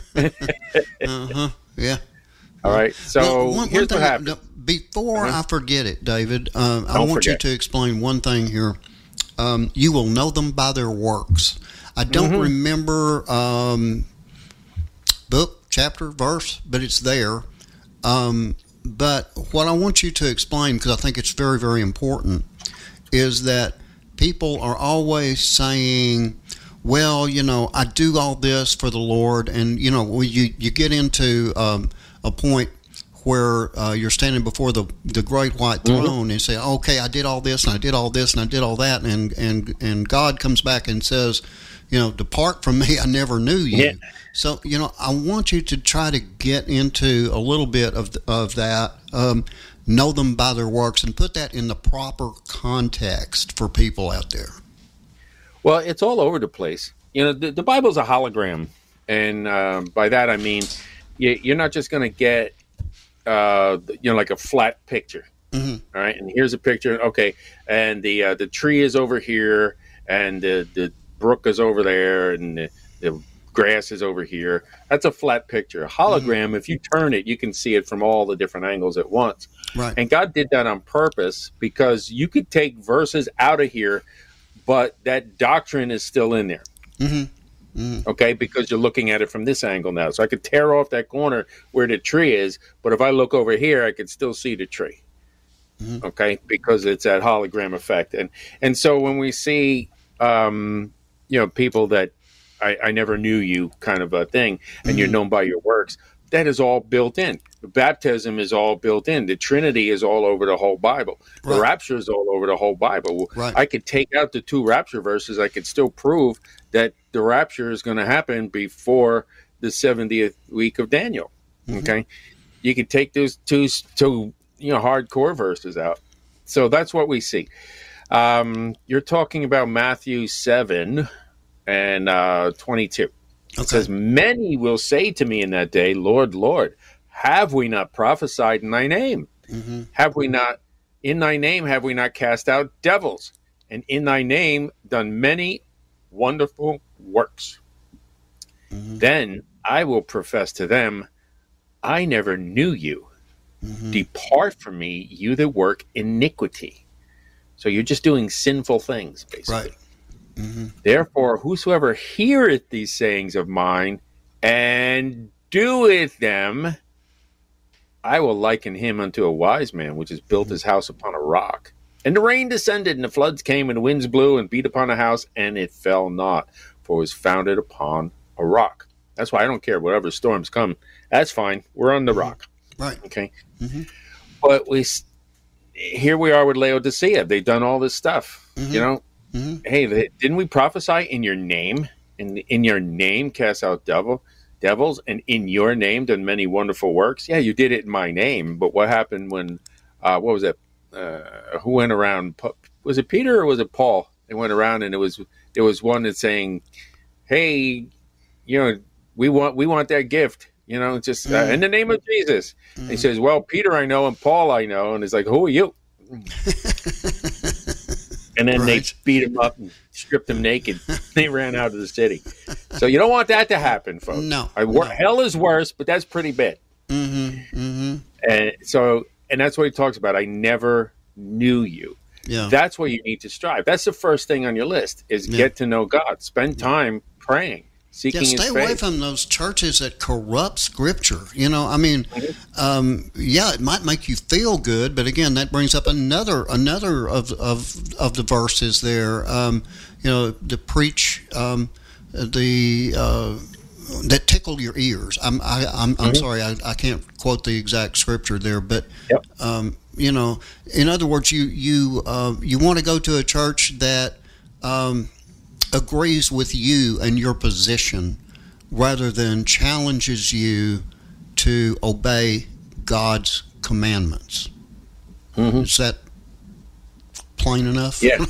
Yeah. All right. So here's what happened. Before I forget it, David, I want you to explain one thing here. You will know them by their works. I don't remember book, chapter, verse, but it's there. But what I want you to explain, because I think it's very, very important, is that people are always saying, well, I do all this for the Lord. And, you get into a point where you're standing before the great white throne and say, okay, I did all this and I did all this and I did all that, and God comes back and says, depart from me, I never knew you. Yeah. So, I want you to try to get into a little bit of that, know them by their works, and put that in the proper context for people out there. Well, it's all over the place. The Bible's a hologram, and by that I mean you're not just going to get like a flat picture. All right, and here's a picture. Okay, and the tree is over here, and the brook is over there, and the grass is over here. That's a flat picture. A hologram, if you turn it, you can see it from all the different angles at once. Right. And God did that on purpose, because you could take verses out of here, but that doctrine is still in there. Okay, because you're looking at it from this angle now. So I could tear off that corner where the tree is, but if I look over here, I could still see the tree. Okay, because it's that hologram effect. And so when we see, people that I never knew you kind of a thing, and you're known by your works, that is all built in. The baptism is all built in. The Trinity is all over the whole Bible. The rapture is all over the whole Bible. Right. I could take out the 2 rapture verses. I could still prove that the rapture is going to happen before the 70th week of Daniel. Okay, you could take those two hardcore verses out. So that's what we see. You're talking about Matthew 7 and 22. It says, many will say to me in that day, Lord, Lord, have we not prophesied in thy name? Have we not, in thy name, have we not cast out devils? And in thy name done many wonderful works? Then I will profess to them, I never knew you. Depart from me, you that work iniquity. So you're just doing sinful things, basically. Right. Therefore, whosoever heareth these sayings of mine and doeth them, I will liken him unto a wise man, which has built his house upon a rock. And the rain descended, and the floods came, and the winds blew and beat upon the house, and it fell not, for it was founded upon a rock. That's why I don't care whatever storms come. That's fine. We're on the rock. Right. Okay. But here we are with Laodicea. They've done all this stuff. Hey, didn't we prophesy in your name? In your name cast out devils, and in your name done many wonderful works? Yeah, you did it in my name. But what happened when, what was it? Who went around? Was it Peter or was it Paul? They went around, and there was one that's saying, hey, we want that gift. Just in the name of Jesus. He says, well, Peter I know and Paul I know. And it's like, who are you? And then they beat him up and stripped him naked. They ran out of the city. So you don't want that to happen, folks. No. Hell is worse, but that's pretty bad. And that's what he talks about. I never knew you. Yeah. That's what you need to strive. That's the first thing on your list is get to know God. Spend time praying. Stay away from those churches that corrupt Scripture. It might make you feel good, but again, that brings up another of the verses there. To preach that tickle your ears. I'm sorry, I can't quote the exact Scripture there, but in other words, you want to go to a church that agrees with you and your position rather than challenges you to obey God's commandments. Is that plain enough? Yeah.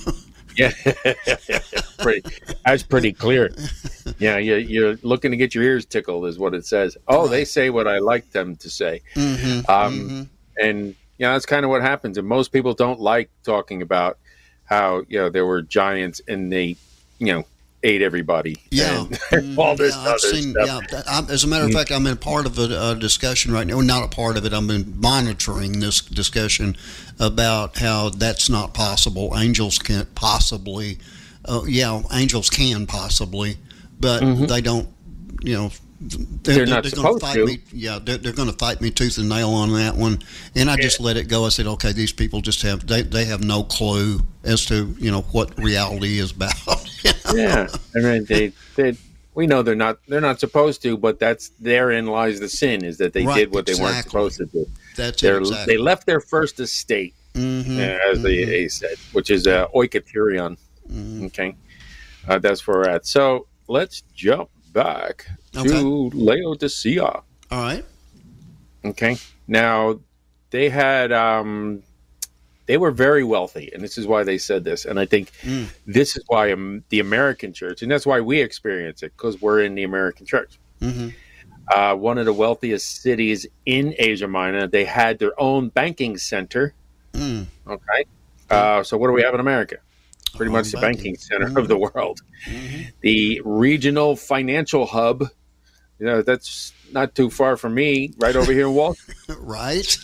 That's pretty clear. Yeah, you're looking to get your ears tickled is what it says. They say what I like them to say. And that's kind of what happens. And most people don't like talking about how there were giants and they ate everybody. All this other stuff. As a matter of fact, I'm in part of a discussion right now. Well, not a part of it. I'm monitoring this discussion about how that's not possible. Angels can't possibly. Angels can possibly, but they don't. They're not supposed to. They're going to fight me tooth and nail on that one, and I just let it go. I said, okay, these people just have they have no clue as to what reality is about. Yeah, and we know they're not supposed to, but therein lies the sin is that they did what they weren't supposed to do. They left their first estate, as they said, which is oikotherion. Okay, that's where we're at. So let's jump back to Laodicea. All right. Okay. Now, they had, they were very wealthy, and this is why they said this. And I think this is why the American church, and that's why we experience it, because we're in the American church. One of the wealthiest cities in Asia Minor, they had their own banking center. Okay. So what do we have in America? Pretty much the banking center of the world. The regional financial hub, that's not too far from me, right over here in Wall Street. Right.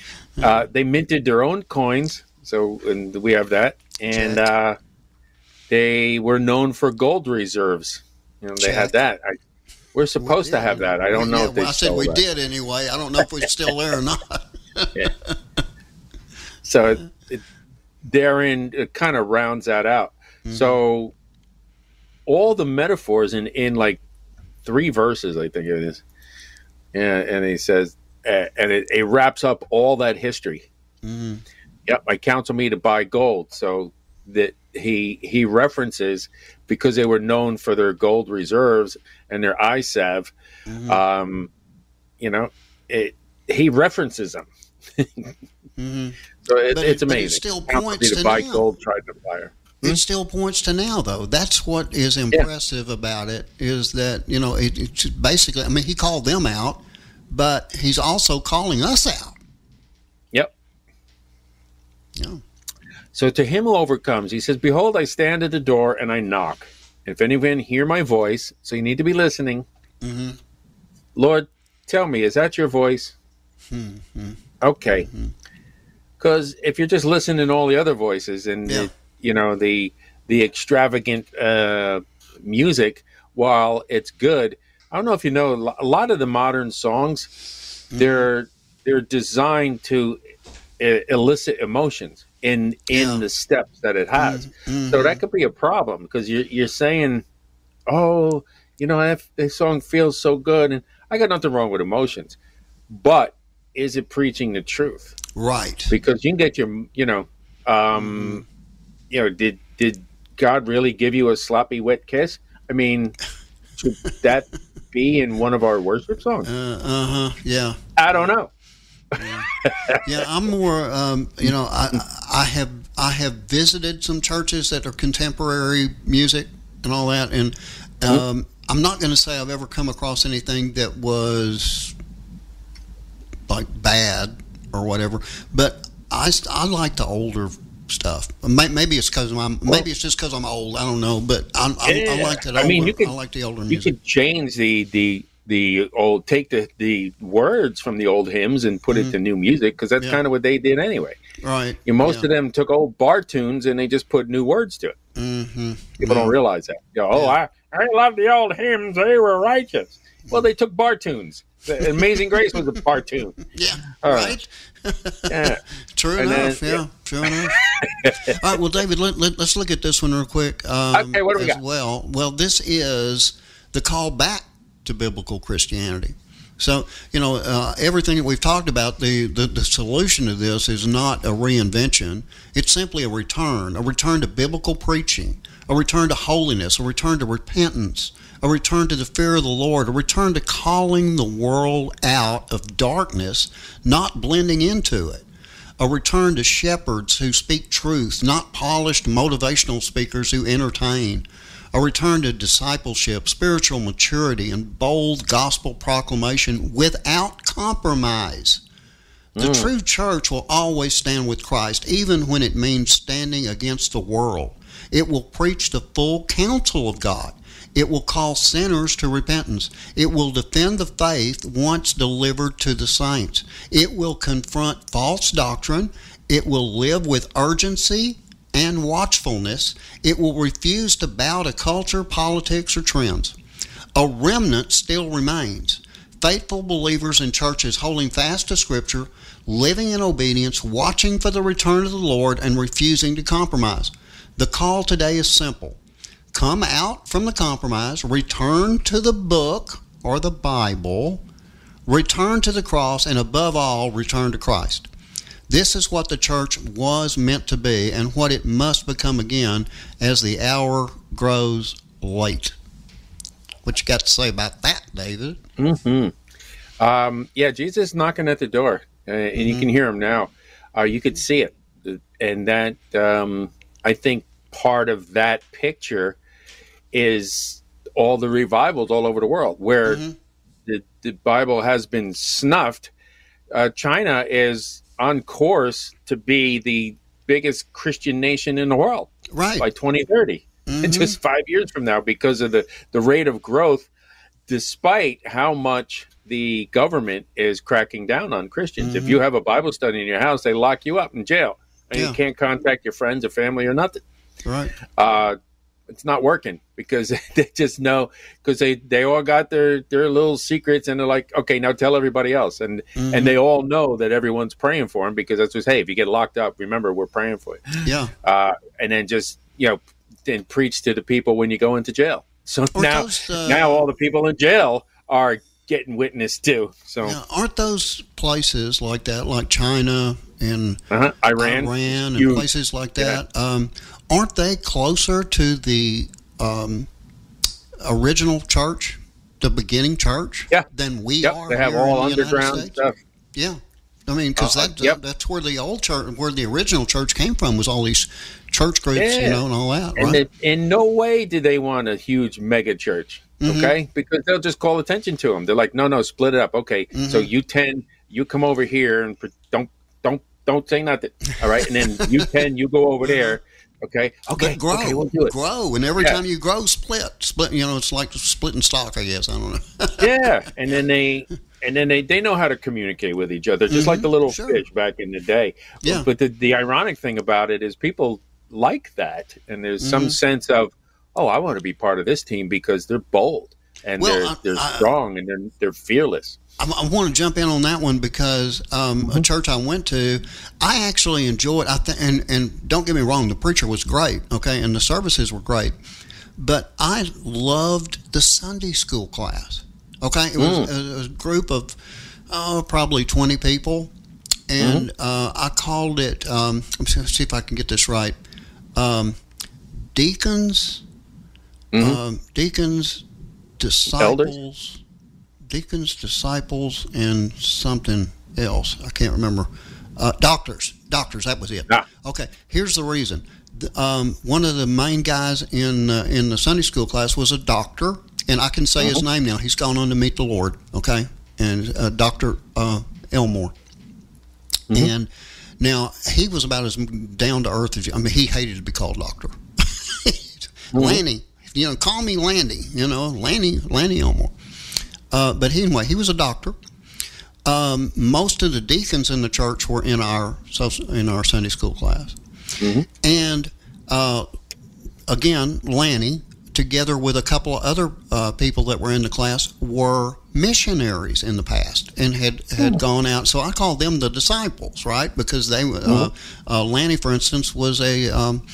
They minted their own coins, and we have that. And they were known for gold reserves. They had that. We're supposed to have that. I don't know if they I said we did anyway. I don't know if we're still there or not. Yeah. So therein, it kind of rounds that out. Mm-hmm. So all the metaphors in like 3 verses, I think it is. And he says, and it wraps up all that history. Mm-hmm. Yep, I counsel me to buy gold. So that he references, because they were known for their gold reserves and their eye salve, mm-hmm. He references them. Mm-hmm. So it's amazing. It still points to buy now. Gold, tried to buy her. It still points to now, though. That's what is impressive about it, is that, it's basically, he called them out, but he's also calling us out. Yep. Yeah. So to him who overcomes, he says, behold, I stand at the door and I knock. If anyone hear my voice, so you need to be listening. Mm-hmm. Lord, tell me, is that your voice? Mm-hmm. Okay. Because if you're just listening to all the other voices and, the extravagant music, while it's good, I don't know if you know, a lot of the modern songs, mm-hmm. they're designed to elicit emotions in the steps that it has. Mm-hmm. So that could be a problem, because you're saying, oh, that song feels so good, and I got nothing wrong with emotions, but is it preaching the truth? Right. Because you can get did God really give you a sloppy wet kiss? Should that be in one of our worship songs? Yeah. I don't know. Yeah, I'm more. I have visited some churches that are contemporary music and all that, and I'm not going to say I've ever come across anything that was like bad or whatever, but I like the older stuff. Maybe it's because maybe it's just because I'm old. I don't know, but I like that. I like the older music. You could change the old, take the words from the old hymns and put it to new music, because that's kind of what they did anyway. Right. Most of them took old bar tunes and they just put new words to it. Mm-hmm. People don't realize that. I love the old hymns. They were righteous. Well, they took bar tunes. The Amazing Grace was a bar tune. Yeah. Right. Yeah. True enough. True enough. All right. Well, David, let's look at this one real quick. Okay. What do we got? Well, this is the call back to biblical Christianity. So, everything that we've talked about, the solution to this is not a reinvention. It's simply a return to biblical preaching, a return to holiness, a return to repentance, a return to the fear of the Lord, a return to calling the world out of darkness, not blending into it, a return to shepherds who speak truth, not polished motivational speakers who entertain, a return to discipleship, spiritual maturity, and bold gospel proclamation without compromise. The true church will always stand with Christ, even when it means standing against the world. It will preach the full counsel of God. It will call sinners to repentance. It will defend the faith once delivered to the saints. It will confront false doctrine. It will live with urgency and watchfulness. It will refuse to bow to culture, politics, or trends. A remnant still remains. Faithful believers in churches holding fast to Scripture, living in obedience, watching for the return of the Lord, and refusing to compromise. The call today is simple. Come out from the compromise, return to the book or the Bible, return to the cross, and above all, return to Christ. This is what the church was meant to be and what it must become again as the hour grows late. What you got to say about that, David? Mm-hmm. Jesus is knocking at the door, and you can hear him now. You could see it. And that, I think part of that picture is all the revivals all over the world where the Bible has been snuffed. China is on course to be the biggest Christian nation in the world by 2030. Just 5 years from now, because of the rate of growth, despite how much the government is cracking down on Christians. If you have a Bible study in your house, they lock you up in jail. And you can't contact your friends or family or nothing. Right. it's not working because they just know, because they all got their little secrets, and they're like, okay, now tell everybody else. And they all know that everyone's praying for them, because that's just, hey, if you get locked up, remember, we're praying for you. Yeah. And then just, then preach to the people when you go into jail. So now all the people in jail are getting witnessed too. So aren't those places like that, like China and Iran and places like that, aren't they closer to the original church, the beginning church, than we are? They have all underground stuff. Yeah. I mean, because that's where the old church, where the original church came from, was all these church groups, and all that. And right? In no way do they want a huge mega church, okay? Because they'll just call attention to them. They're like, no, split it up, okay? So you 10, you come over here and don't say nothing, all right? And then you 10, you go over there. Okay. But grow, okay, we'll do it. Grow, and every time you grow, split. It's like splitting stock, I guess. I don't know. Yeah, and then they know how to communicate with each other, just like the little fish back in the day. Yeah. But the ironic thing about it is people like that, and there's some sense of, oh, I want to be part of this team because they're bold and they're strong and they're fearless. I want to jump in on that one because a church I went to, I actually enjoyed. And don't get me wrong, the preacher was great, okay, and the services were great, but I loved the Sunday school class. Okay, it was a group of probably 20 people, and I called it. Let's see if I can get this right. Deacons, disciples. Elders? Deacons, disciples, and something else. I can't remember. Doctors, that was it. Okay, here's the reason. One of the main guys in the Sunday school class was a doctor, and I can say his name now. He's gone on to meet the Lord, okay? And Dr. Elmore. And now, he was about as down to earth as he hated to be called doctor. Lanny, call me Landy, Lanny Elmore. But anyway, he was a doctor. Most of the deacons in the church were in our Sunday school class. And again, Lanny, together with a couple of other people that were in the class, were missionaries in the past and had gone out. So I call them the disciples, right? Because they Lanny, for instance, was he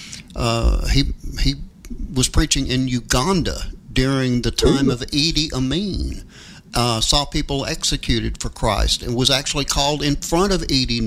was preaching in Uganda during the time of Idi Amin. Saw people executed for Christ, and was actually called in front of Idi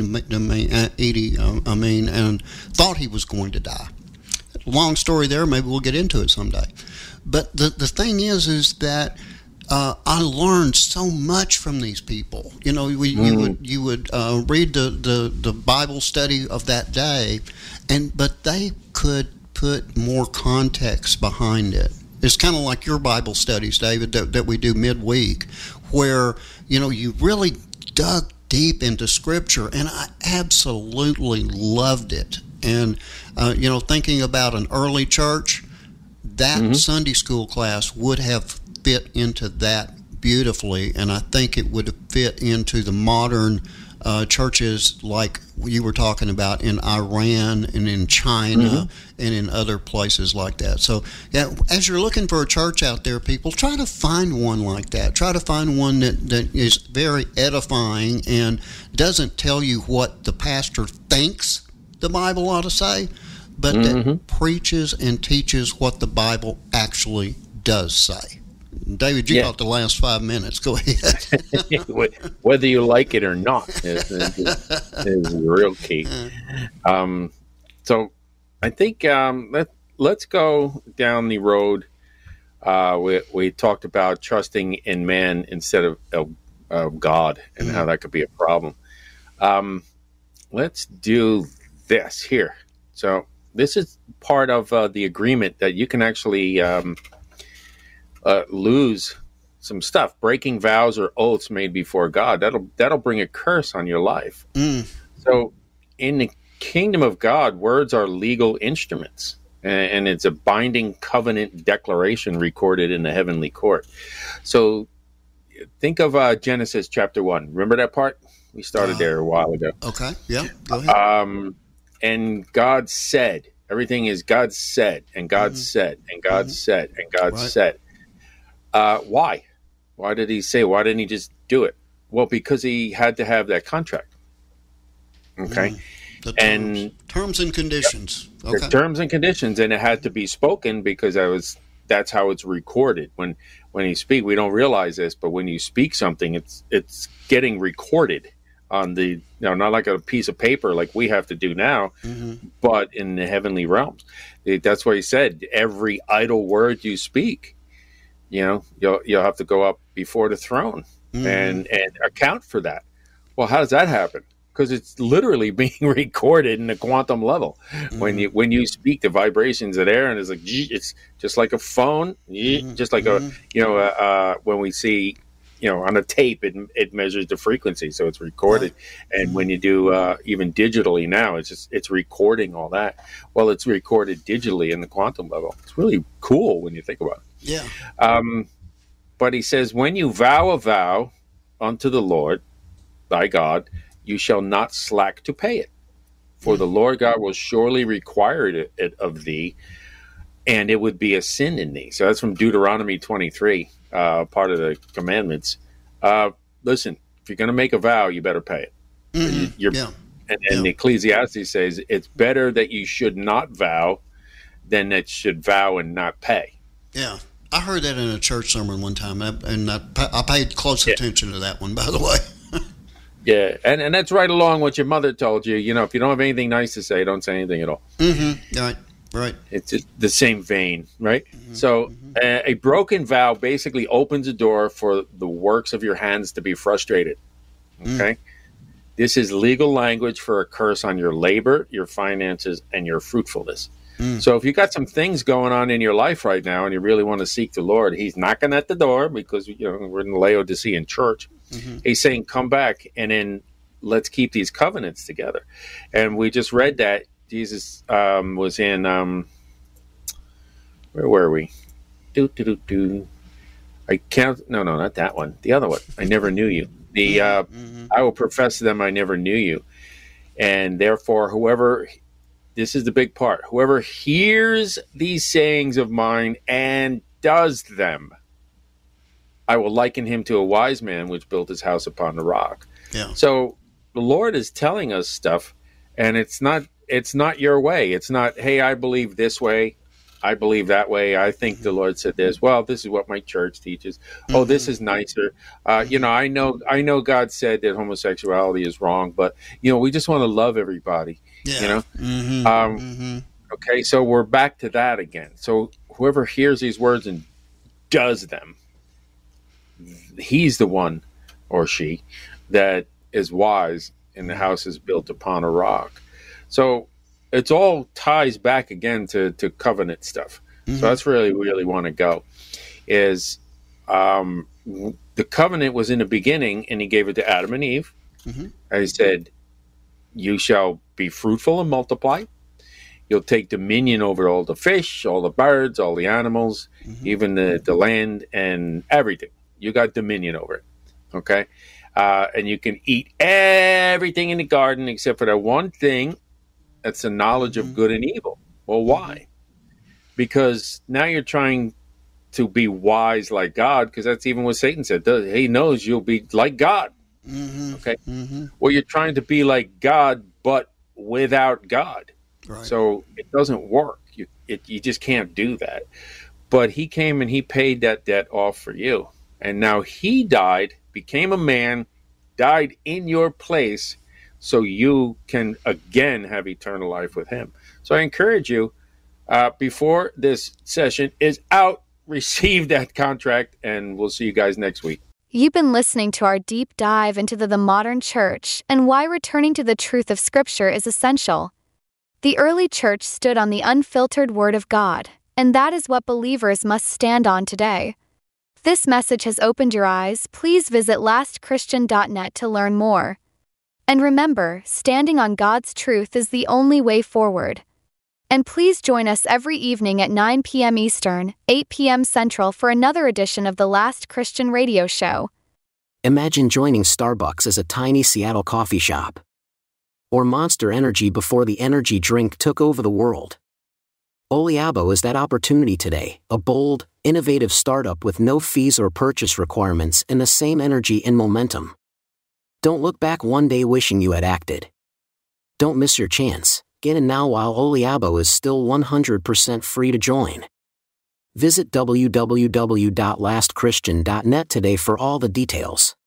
Amin and thought he was going to die. Long story there. Maybe we'll get into it someday. But the thing is that I learned so much from these people. You would read the Bible study of that day, but they could put more context behind it. It's kind of like your Bible studies, David, that we do midweek, where, you really dug deep into Scripture, and I absolutely loved it. And, thinking about an early church, that Sunday school class would have fit into that beautifully, and I think it would have fit into the modern churches like you were talking about in Iran and in China and in other places like that. So, as you're looking for a church out there, people, try to find one like that. Try to find one that is very edifying and doesn't tell you what the pastor thinks the Bible ought to say, but that preaches and teaches what the Bible actually does say. David, you got the last 5 minutes. Go ahead. Whether you like it or not is real key. So I think let's go down the road. We talked about trusting in man instead of God, and how that could be a problem. Let's do this here. So this is part of the agreement that you can actually lose some stuff, breaking vows or oaths made before God. That'll bring a curse on your life. So in the kingdom of God, words are legal instruments, and it's a binding covenant declaration recorded in the heavenly court. So think of Genesis chapter 1. Remember that part? We started there a while ago. Okay, yeah, go ahead. And God said, Everything is God said, and God said, and God said, and God said. Why? Why did he say? Why didn't he just do it? Well, because he had to have that contract. Okay. Terms and conditions. The terms and conditions, and it had to be spoken because that's how it's recorded. When you speak, we don't realize this, but when you speak something, it's getting recorded on the, not like a piece of paper like we have to do now, but in the heavenly realms. That's why he said every idle word you speak, you'll have to go up before the throne and account for that. Well, how does that happen? Because it's literally being recorded in the quantum level. When you speak, the vibrations of air, and it's like it's just like a phone, just like when we see, on a tape, it measures the frequency, so it's recorded. And when you do even digitally now, it's recording all that. Well, it's recorded digitally in the quantum level. It's really cool when you think about it. Yeah. But he says, when you vow a vow unto the Lord thy God, you shall not slack to pay it, for the Lord God will surely require it of thee, and it would be a sin in thee. So that's from Deuteronomy 23, part of the commandments. Listen, if you're going to make a vow, you better pay it. And Ecclesiastes says it's better that you should not vow than that should vow and not pay. Yeah. I heard that in a church sermon one time, and I paid close attention to that one, by the way. Yeah, and that's right along what your mother told you. If you don't have anything nice to say, don't say anything at all. Right. It's just the same vein, right? So a broken vow basically opens a door for the works of your hands to be frustrated. Okay? This is legal language for a curse on your labor, your finances, and your fruitfulness. So if you got some things going on in your life right now and you really want to seek the Lord, he's knocking at the door because we're in the Laodicean church. He's saying, come back, and then let's keep these covenants together. And we just read that Jesus was in, where were we? I can't, no, not that one. The other one, I never knew you. I will profess to them I never knew you. And therefore, this is the big part, whoever hears these sayings of mine and does them, I will liken him to a wise man which built his house upon the rock. Yeah. So the Lord is telling us stuff, and it's not your way. It's not, hey, I believe this way, I believe that way. I think the Lord said this. Well, this is what my church teaches. Oh, this is nicer. I know God said that homosexuality is wrong, but we just want to love everybody. Yeah. Okay, so we're back to that again. So whoever hears these words and does them, he's the one or she that is wise, and the house is built upon a rock. So it's all ties back again to covenant stuff. So that's really want to go is the covenant was in the beginning, and he gave it to Adam and Eve. And he said, you shall be fruitful and multiply. You'll take dominion over all the fish, all the birds, all the animals, even the land and everything. You got dominion over it. Okay. And you can eat everything in the garden except for that one thing. That's the knowledge of good and evil. Well, why? Because now you're trying to be wise like God, because that's even what Satan said. He knows you'll be like God. Okay. Well, you're trying to be like God, but without God. Right. So it doesn't work. You just can't do that. But he came and he paid that debt off for you. And now he died, became a man, died in your place, so you can again have eternal life with him. So I encourage you, before this session is out, receive that contract, and we'll see you guys next week. You've been listening to our deep dive into the modern church and why returning to the truth of Scripture is essential. The early church stood on the unfiltered Word of God, and that is what believers must stand on today. If this message has opened your eyes, please visit lastchristian.net to learn more. And remember, standing on God's truth is the only way forward. And please join us every evening at 9 p.m. Eastern, 8 p.m. Central for another edition of The Last Christian Radio Show. Imagine joining Starbucks as a tiny Seattle coffee shop. Or Monster Energy before the energy drink took over the world. Oliabo is that opportunity today, a bold, innovative startup with no fees or purchase requirements and the same energy and momentum. Don't look back one day wishing you had acted. Don't miss your chance. Get in now while Oliabo is still 100% free to join. Visit www.lastchristian.net today for all the details.